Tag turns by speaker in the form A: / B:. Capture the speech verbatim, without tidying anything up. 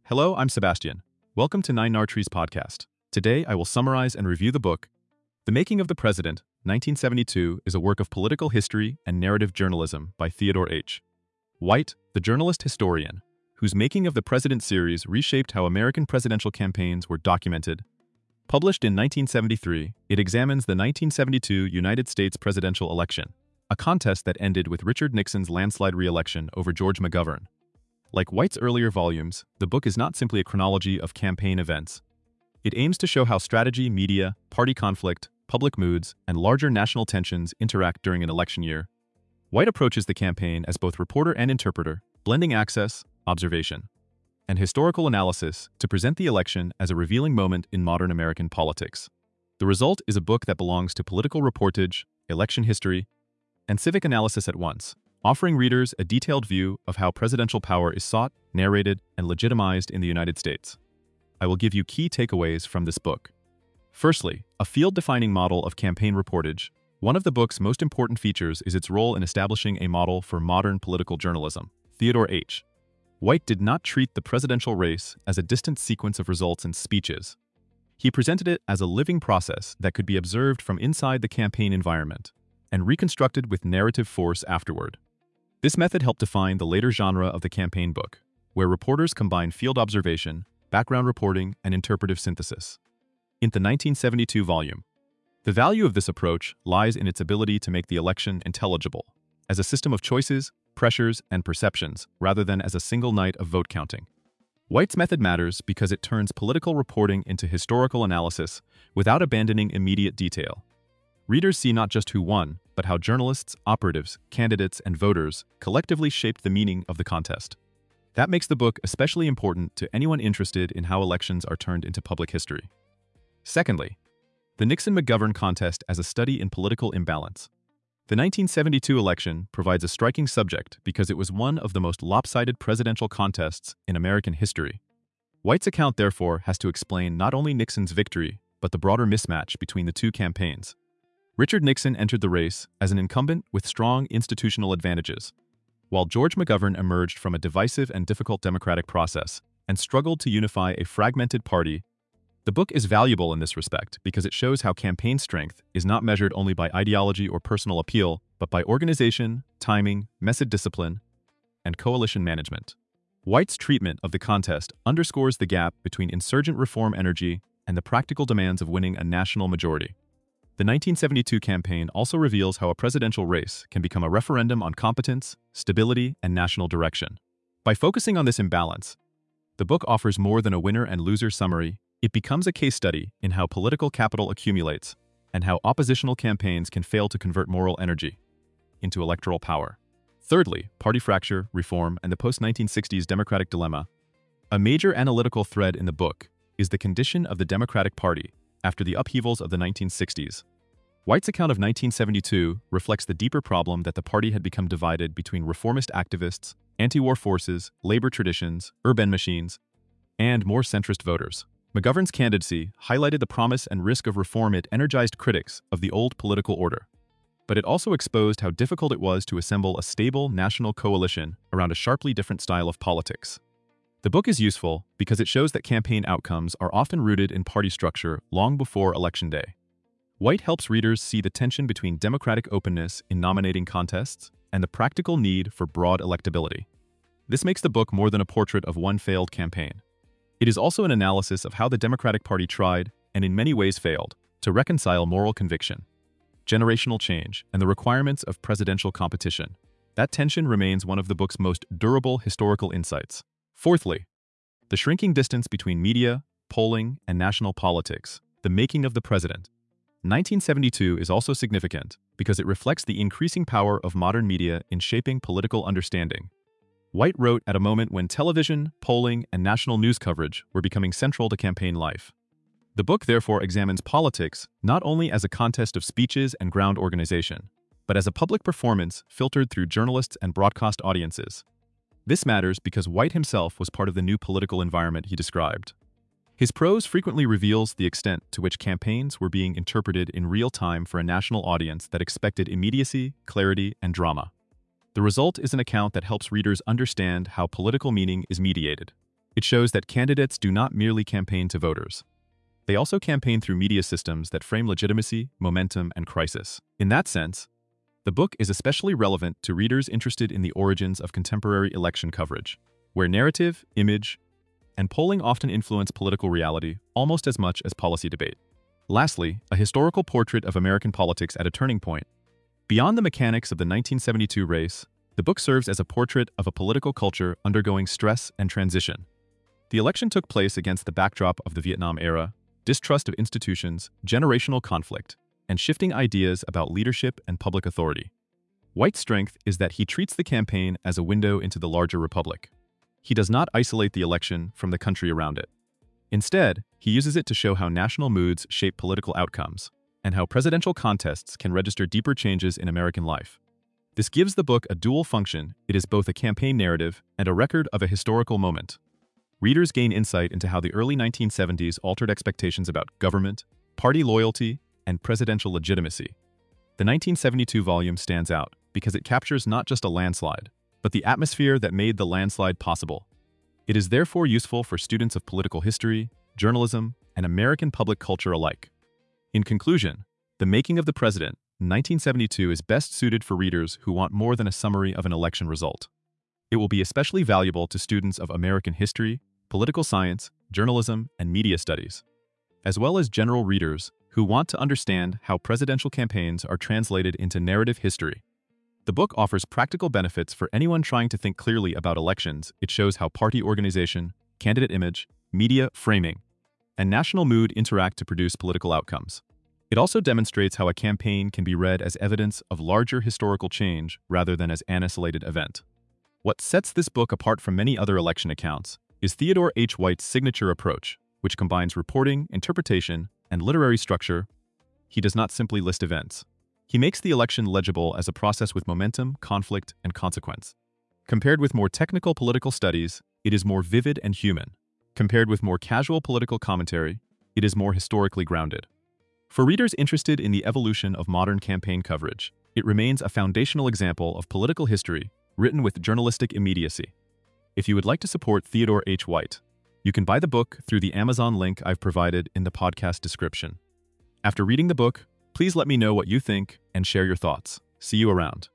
A: Hello, I'm Sebastian. Welcome to Nine Nartrees podcast. Today, I will summarize and review the book. The Making of the President, nineteen seventy-two, is a work of political history and narrative journalism by Theodore H. White, the journalist historian, whose Making of the President series reshaped how American presidential campaigns were documented. Published in nineteen seventy-three, it examines the nineteen seventy-two United States presidential election, a contest that ended with Richard Nixon's landslide re-election over George McGovern. Like White's earlier volumes, the book is not simply a chronology of campaign events. It aims to show how strategy, media, party conflict, public moods, and larger national tensions interact during an election year. White approaches the campaign as both reporter and interpreter, blending access, observation, and historical analysis to present the election as a revealing moment in modern American politics. The result is a book that belongs to political reportage, election history, and civic analysis at once, offering readers a detailed view of how presidential power is sought, narrated, and legitimized in the United States. I will give you key takeaways from this book. Firstly, a field-defining model of campaign reportage. One of the book's most important features is its role in establishing a model for modern political journalism. Theodore H. White did not treat the presidential race as a distant sequence of results and speeches. He presented it as a living process that could be observed from inside the campaign environment and reconstructed with narrative force afterward. This method helped define the later genre of the campaign book, where reporters combine field observation, background reporting, and interpretive synthesis. In the nineteen seventy-two volume, the value of this approach lies in its ability to make the election intelligible, as a system of choices, pressures, and perceptions, rather than as a single night of vote counting. White's method matters because it turns political reporting into historical analysis without abandoning immediate detail. Readers see not just who won, but how journalists, operatives, candidates, and voters collectively shaped the meaning of the contest. That makes the book especially important to anyone interested in how elections are turned into public history. Secondly, the Nixon-McGovern contest as a study in political imbalance. The nineteen seventy-two election provides a striking subject because it was one of the most lopsided presidential contests in American history. White's account, therefore, has to explain not only Nixon's victory, but the broader mismatch between the two campaigns. Richard Nixon entered the race as an incumbent with strong institutional advantages, while George McGovern emerged from a divisive and difficult democratic process and struggled to unify a fragmented party. The book is valuable in this respect because it shows how campaign strength is not measured only by ideology or personal appeal, but by organization, timing, message discipline, and coalition management. White's treatment of the contest underscores the gap between insurgent reform energy and the practical demands of winning a national majority. The nineteen seventy-two campaign also reveals how a presidential race can become a referendum on competence, stability, and national direction. By focusing on this imbalance, the book offers more than a winner and loser summary. It becomes a case study in how political capital accumulates and how oppositional campaigns can fail to convert moral energy into electoral power. Thirdly, party fracture, reform, and the post nineteen sixties Democratic dilemma. A major analytical thread in the book is the condition of the Democratic Party after the upheavals of the nineteen sixties. White's account of nineteen seventy-two reflects the deeper problem that the party had become divided between reformist activists, anti-war forces, labor traditions, urban machines, and more centrist voters. McGovern's candidacy highlighted the promise and risk of reform. It energized critics of the old political order, but it also exposed how difficult it was to assemble a stable national coalition around a sharply different style of politics. The book is useful because it shows that campaign outcomes are often rooted in party structure long before Election Day. White helps readers see the tension between democratic openness in nominating contests and the practical need for broad electability. This makes the book more than a portrait of one failed campaign. It is also an analysis of how the Democratic Party tried, and in many ways failed, to reconcile moral conviction, generational change, and the requirements of presidential competition. That tension remains one of the book's most durable historical insights. Fourthly, the shrinking distance between media, polling, and national politics. The Making of the President. nineteen seventy-two is also significant because it reflects the increasing power of modern media in shaping political understanding. White wrote at a moment when television, polling, and national news coverage were becoming central to campaign life. The book therefore examines politics not only as a contest of speeches and ground organization, but as a public performance filtered through journalists and broadcast audiences. This matters because White himself was part of the new political environment he described. His prose frequently reveals the extent to which campaigns were being interpreted in real time for a national audience that expected immediacy, clarity, and drama. The result is an account that helps readers understand how political meaning is mediated. It shows that candidates do not merely campaign to voters. They also campaign through media systems that frame legitimacy, momentum, and crisis. In that sense, the book is especially relevant to readers interested in the origins of contemporary election coverage, where narrative, image, and polling often influence political reality almost as much as policy debate. Lastly, a historical portrait of American politics at a turning point. Beyond the mechanics of the nineteen seventy-two race, the book serves as a portrait of a political culture undergoing stress and transition. The election took place against the backdrop of the Vietnam era, distrust of institutions, generational conflict, and shifting ideas about leadership and public authority. White's strength is that he treats the campaign as a window into the larger republic. He does not isolate the election from the country around it. Instead, he uses it to show how national moods shape political outcomes, and how presidential contests can register deeper changes in American life. This gives the book a dual function. It is both a campaign narrative and a record of a historical moment. Readers gain insight into how the early nineteen seventies altered expectations about government, party loyalty, and presidential legitimacy. The nineteen seventy-two volume stands out because it captures not just a landslide, but the atmosphere that made the landslide possible. It is therefore useful for students of political history, journalism, and American public culture alike. In conclusion, The Making of the President, nineteen seventy-two is best suited for readers who want more than a summary of an election result. It will be especially valuable to students of American history, political science, journalism, and media studies, as well as general readers who want to understand how presidential campaigns are translated into narrative history. The book offers practical benefits for anyone trying to think clearly about elections. It shows how party organization, candidate image, media framing, and national mood interact to produce political outcomes. It also demonstrates how a campaign can be read as evidence of larger historical change rather than as an isolated event. What sets this book apart from many other election accounts is Theodore H. White's signature approach, which combines reporting, interpretation, and literary structure. He does not simply list events. He makes the election legible as a process with momentum, conflict, and consequence. Compared with more technical political studies, it is more vivid and human. Compared with more casual political commentary, it is more historically grounded. For readers interested in the evolution of modern campaign coverage, it remains a foundational example of political history written with journalistic immediacy. If you would like to support Theodore H. White, you can buy the book through the Amazon link I've provided in the podcast description. After reading the book, please let me know what you think and share your thoughts. See you around.